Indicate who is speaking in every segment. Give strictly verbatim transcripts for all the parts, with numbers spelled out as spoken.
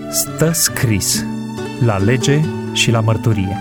Speaker 1: Stă scris la lege și la mărturie.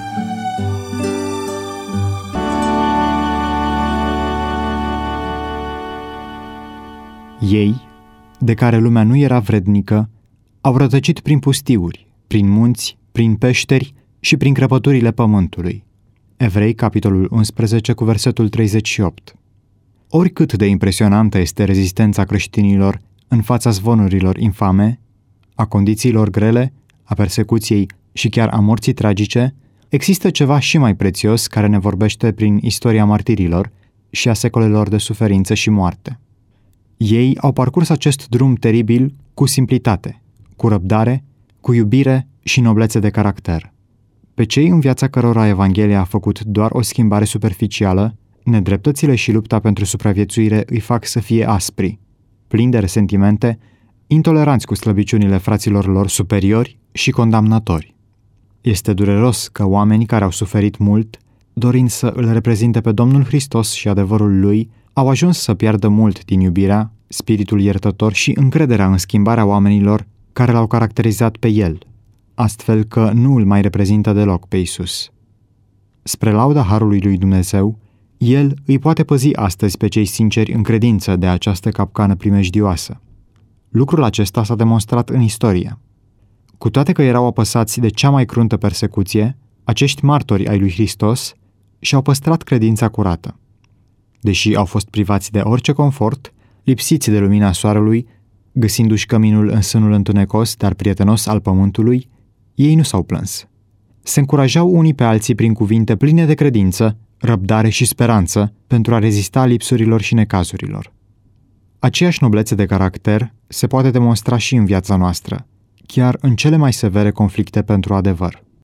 Speaker 2: Ei, de care lumea nu era vrednică, au rătăcit prin pustiuri, prin munți, prin peșteri și prin crăpăturile pământului. Evrei, capitolul unsprezece, cu versetul treizeci și opt. Oricât de impresionantă este rezistența creștinilor în fața zvonurilor infame, a condițiilor grele, a persecuției și chiar a morții tragice, există ceva și mai prețios care ne vorbește prin istoria martirilor și a secolelor de suferință și moarte. Ei au parcurs acest drum teribil cu simplitate, cu răbdare, cu iubire și noblețe de caracter. Pe cei în viața cărora Evanghelia a făcut doar o schimbare superficială, nedreptățile și lupta pentru supraviețuire îi fac să fie aspri, plini de resentimente, intoleranți cu slăbiciunile fraților lor superiori și condamnatori. Este dureros că oameni care au suferit mult, dorind să îl reprezinte pe Domnul Hristos și adevărul Lui, au ajuns să piardă mult din iubirea, spiritul iertător și încrederea în schimbarea oamenilor care l-au caracterizat pe El, astfel că nu îl mai reprezintă deloc pe Iisus. Spre lauda harului lui Dumnezeu, El îi poate păzi astăzi pe cei sinceri în credință de această capcană primejdioasă. Lucrul acesta s-a demonstrat în istorie. Cu toate că erau apăsați de cea mai cruntă persecuție, acești martori ai lui Hristos și-au păstrat credința curată. Deși au fost privați de orice confort, lipsiți de lumina soarelui, găsindu-și căminul în sânul întunecos, dar prietenos al pământului, ei nu s-au plâns. Se încurajau unii pe alții prin cuvinte pline de credință, răbdare și speranță pentru a rezista lipsurilor și necazurilor. Aceeași noblețe de caracter se poate demonstra și în viața noastră, chiar în cele mai severe conflicte pentru adevăr.